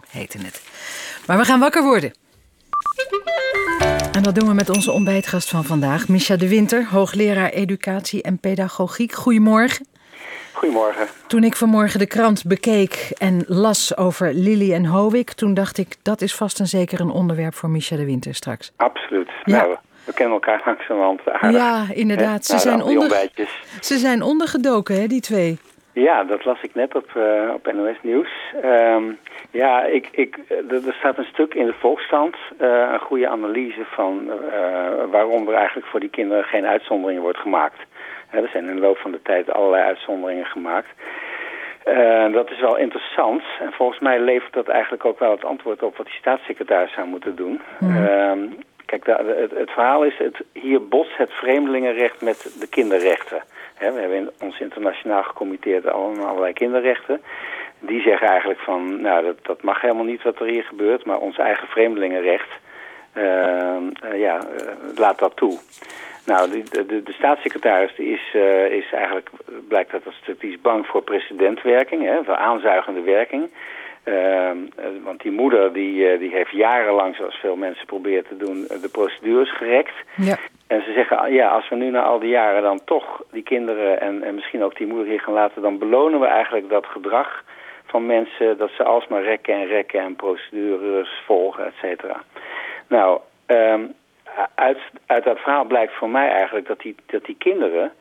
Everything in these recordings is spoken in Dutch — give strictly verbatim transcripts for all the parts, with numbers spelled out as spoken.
heette het. Maar we gaan wakker worden. En dat doen we met onze ontbijtgast van vandaag, Mischa de Winter, hoogleraar educatie en pedagogiek. Goedemorgen. Goedemorgen. Toen ik vanmorgen de krant bekeek en las over Lili en Howick, toen dacht ik, dat is vast en zeker een onderwerp voor Mischa de Winter straks. Absoluut. Ja. Nou, we kennen elkaar langzamerhand aardig. Ja, inderdaad. Ze, nou, zijn onder... ze zijn ondergedoken, hè, die twee. Ja, dat las ik net op, uh, op N O S Nieuws. Um, ja, ik, ik, er staat een stuk in de Volkskrant, uh, een goede analyse van uh, waarom er eigenlijk voor die kinderen geen uitzonderingen wordt gemaakt. Uh, er zijn in de loop van de tijd allerlei uitzonderingen gemaakt. Uh, dat is wel interessant en volgens mij levert dat eigenlijk ook wel het antwoord op wat die staatssecretaris zou moeten doen. Mm. Uh, kijk, de, het, het verhaal is, het, hier botst het vreemdelingenrecht met de kinderrechten. He, we hebben in ons internationaal gecommitteerd allemaal allerlei kinderrechten. Die zeggen eigenlijk van, nou dat, dat mag helemaal niet wat er hier gebeurt, maar ons eigen vreemdelingenrecht uh, uh, ja, uh, laat dat toe. Nou, de, de, de staatssecretaris die is, uh, is eigenlijk, blijkt dat dat die is bang voor precedentwerking, hè, voor aanzuigende werking. Uh, uh, want die moeder die, uh, die heeft jarenlang, zoals veel mensen proberen te doen, de procedures gerekt. Ja. En ze zeggen, ja, als we nu na al die jaren dan toch die kinderen en, en misschien ook die moeder hier gaan laten, dan belonen we eigenlijk dat gedrag van mensen, dat ze alsmaar rekken en rekken en procedures volgen, et cetera. Nou, um, uit, uit dat verhaal blijkt voor mij eigenlijk dat die, dat die kinderen,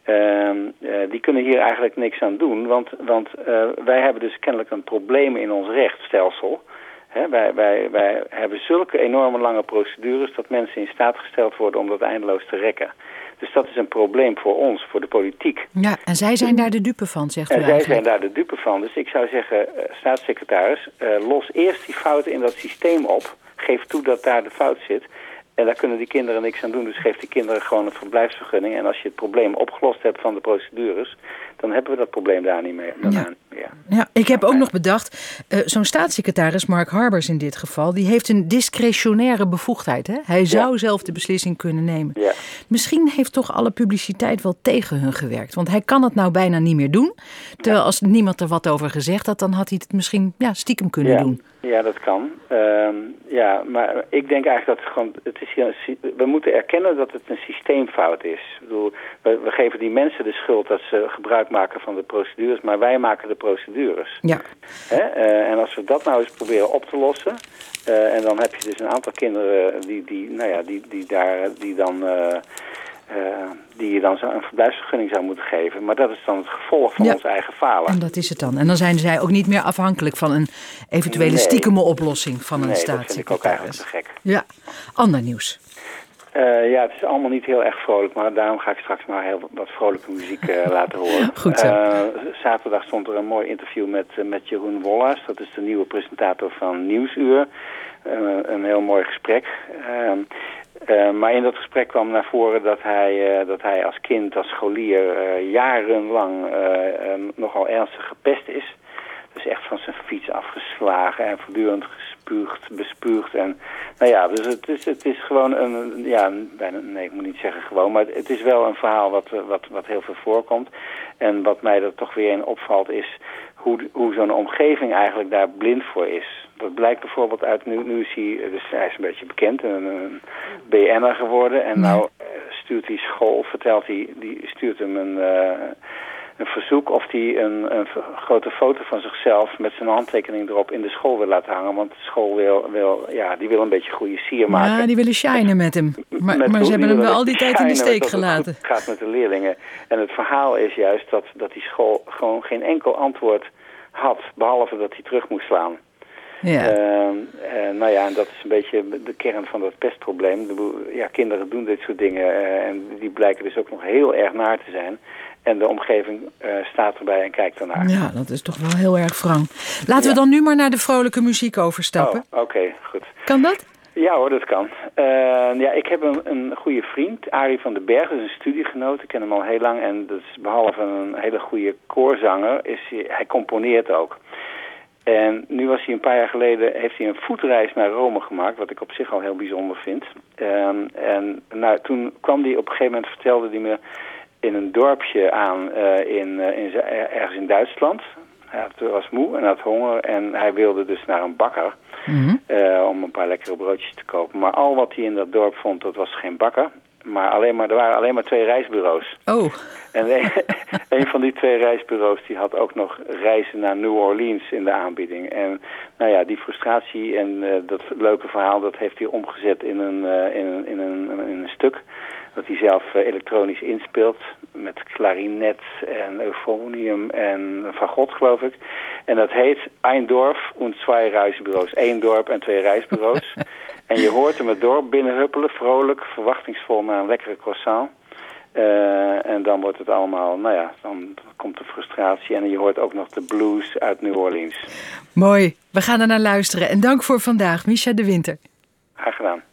um, uh, die kunnen hier eigenlijk niks aan doen, want, want uh, wij hebben dus kennelijk een probleem in ons rechtsstelsel. He, wij, wij, wij hebben zulke enorme lange procedures dat mensen in staat gesteld worden om dat eindeloos te rekken. Dus dat is een probleem voor ons, voor de politiek. Ja, en zij zijn daar de dupe van, zegt u En eigenlijk. zij zijn daar de dupe van. Dus ik zou zeggen, uh, staatssecretaris, uh, los eerst die fouten in dat systeem op. Geef toe dat daar de fout zit. En daar kunnen die kinderen niks aan doen. Dus geef die kinderen gewoon een verblijfsvergunning. En als je het probleem opgelost hebt van de procedures, dan hebben we dat probleem daar niet meer. Ja. Ja. Ja, ik heb ook nog bedacht, uh, zo'n staatssecretaris, Mark Harbers in dit geval, die heeft een discretionaire bevoegdheid. Hè? Hij zou ja. zelf de beslissing kunnen nemen. Ja. Misschien heeft toch alle publiciteit wel tegen hun gewerkt. Want hij kan het nou bijna niet meer doen. Terwijl als niemand er wat over gezegd had, dan had hij het misschien ja, stiekem kunnen ja. doen. Ja, dat kan. Uh, ja, maar ik denk eigenlijk dat het gewoon, het is hier een, we moeten erkennen dat het een systeemfout is. Ik bedoel, we, we geven die mensen de schuld dat ze gebruik maken van de procedures, maar wij maken de procedures. Ja. Hè? Uh, en als we dat nou eens proberen op te lossen, uh, en dan heb je dus een aantal kinderen die, die, nou ja, die, die daar, die dan, uh, uh, die je dan zo een verblijfsvergunning zou moeten geven. Maar dat is dan het gevolg van ja. ons eigen falen. En dat is het dan. En dan zijn zij ook niet meer afhankelijk van een eventuele nee. stiekeme oplossing van een nee, staatssecretaris. Nee, dat vind ik ook eigenlijk te gek. Ja, ander nieuws. Uh, ja, het is allemaal niet heel erg vrolijk, maar daarom ga ik straks maar heel wat vrolijke muziek uh, laten horen. Goed zo. Uh, zaterdag stond er een mooi interview met, uh, met Jeroen Wollars. Dat is de nieuwe presentator van Nieuwsuur. Uh, een heel mooi gesprek. Uh, uh, maar in dat gesprek kwam naar voren dat hij, uh, dat hij als kind, als scholier, uh, jarenlang uh, uh, nogal ernstig gepest is. Dus echt van zijn fiets afgeslagen en voortdurend gespuugd, bespuugd. En, nou ja, dus het is, het is gewoon een, ja, bijna, nee, ik moet niet zeggen gewoon, maar het is wel een verhaal wat, wat, wat heel veel voorkomt. En wat mij er toch weer in opvalt is hoe, hoe zo'n omgeving eigenlijk daar blind voor is. Dat blijkt bijvoorbeeld uit, nu, nu is hij, dus hij is een beetje bekend, een, een B N'er geworden. En nou stuurt die school, vertelt hij, die stuurt hem een... Uh, een verzoek of hij een, een grote foto van zichzelf met zijn handtekening erop in de school wil laten hangen. Want de school wil, wil, ja, die wil een beetje goede sier maken. Ja, die willen shinen met hem. Maar, met, maar ze hebben hem wel al die tijd in de steek gelaten. Het gaat met de leerlingen. En het verhaal is juist dat, dat die school gewoon geen enkel antwoord had, behalve dat hij terug moest slaan. Ja. Uh, uh, nou ja, en dat is een beetje de kern van dat pestprobleem. De, ja, kinderen doen dit soort dingen uh, en die blijken dus ook nog heel erg naar te zijn. En de omgeving uh, staat erbij en kijkt ernaar. Ja, dat is toch wel heel erg wrang. Laten ja. we dan nu maar naar de vrolijke muziek overstappen. Oh, oké, okay, goed. Kan dat? Ja hoor, dat kan. Uh, ja, ik heb een, een goede vriend, Arie van den Berg, dat is een studiegenoot. Ik ken hem al heel lang en dat is behalve een hele goede koorzanger, is hij, hij componeert ook. En nu was hij een paar jaar geleden, heeft hij een voetreis naar Rome gemaakt, wat ik op zich al heel bijzonder vind. Um, en nou, toen kwam hij op een gegeven moment, vertelde hij me, in een dorpje aan uh, in, uh, in, ergens in Duitsland. Hij was moe en had honger en hij wilde dus naar een bakker Mm-hmm. uh, om een paar lekkere broodjes te kopen. Maar al wat hij in dat dorp vond, dat was geen bakker. Maar, alleen maar er waren alleen maar twee reisbureaus. Oh. En een, een van die twee reisbureaus die had ook nog reizen naar New Orleans in de aanbieding. En nou ja, die frustratie en uh, dat leuke verhaal, dat heeft hij omgezet in een, uh, in een, in een, in een stuk. Dat hij zelf uh, elektronisch inspeelt met klarinet en euphonium en fagot, geloof ik. En dat heet Ein Dorf und zwei Reisbureaus. Eén dorp en twee reisbureaus. En je hoort hem het dorp binnenhuppelen, vrolijk, verwachtingsvol naar een lekkere croissant. Uh, en dan wordt het allemaal, nou ja, dan komt de frustratie en je hoort ook nog de blues uit New Orleans. Mooi, we gaan er naar luisteren. En dank voor vandaag, Mischa de Winter. Graag gedaan.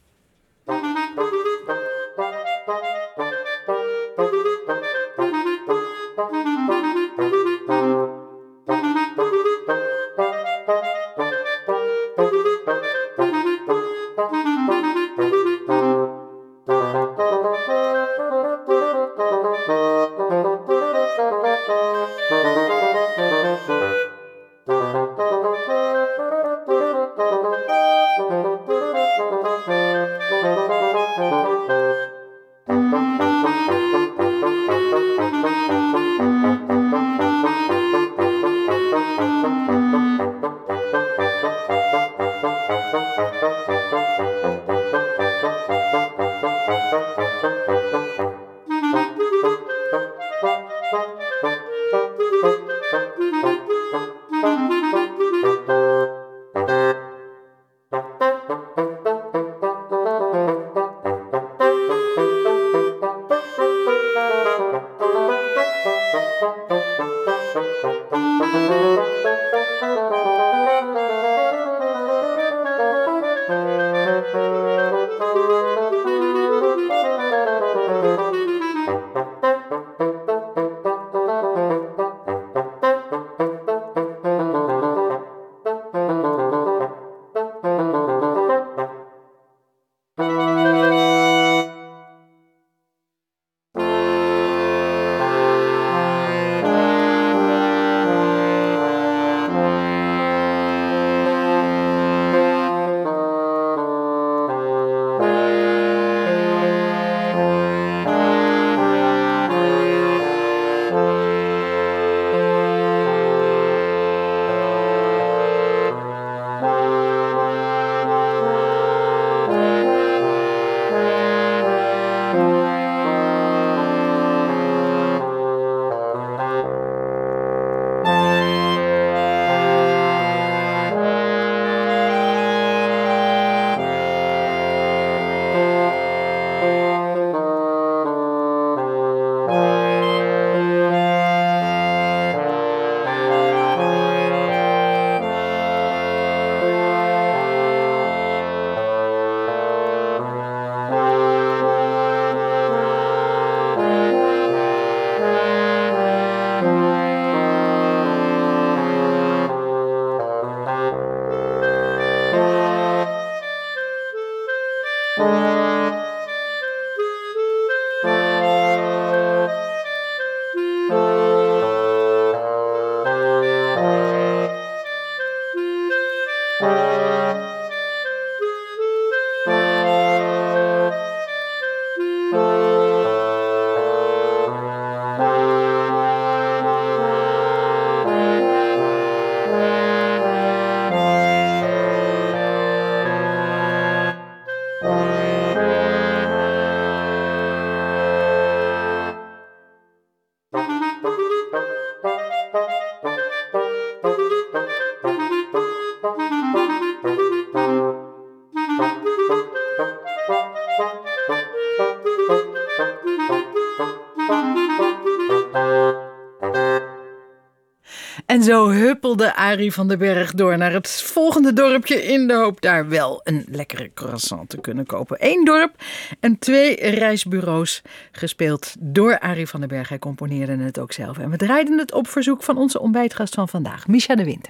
En zo huppelde Arie van den Berg door naar het volgende dorpje in de hoop daar wel een lekkere croissant te kunnen kopen. Eén dorp en twee reisbureaus, gespeeld door Arie van den Berg. Hij componeerde het ook zelf. En we draaiden het op verzoek van onze ontbijtgast van vandaag, Mischa de Winter.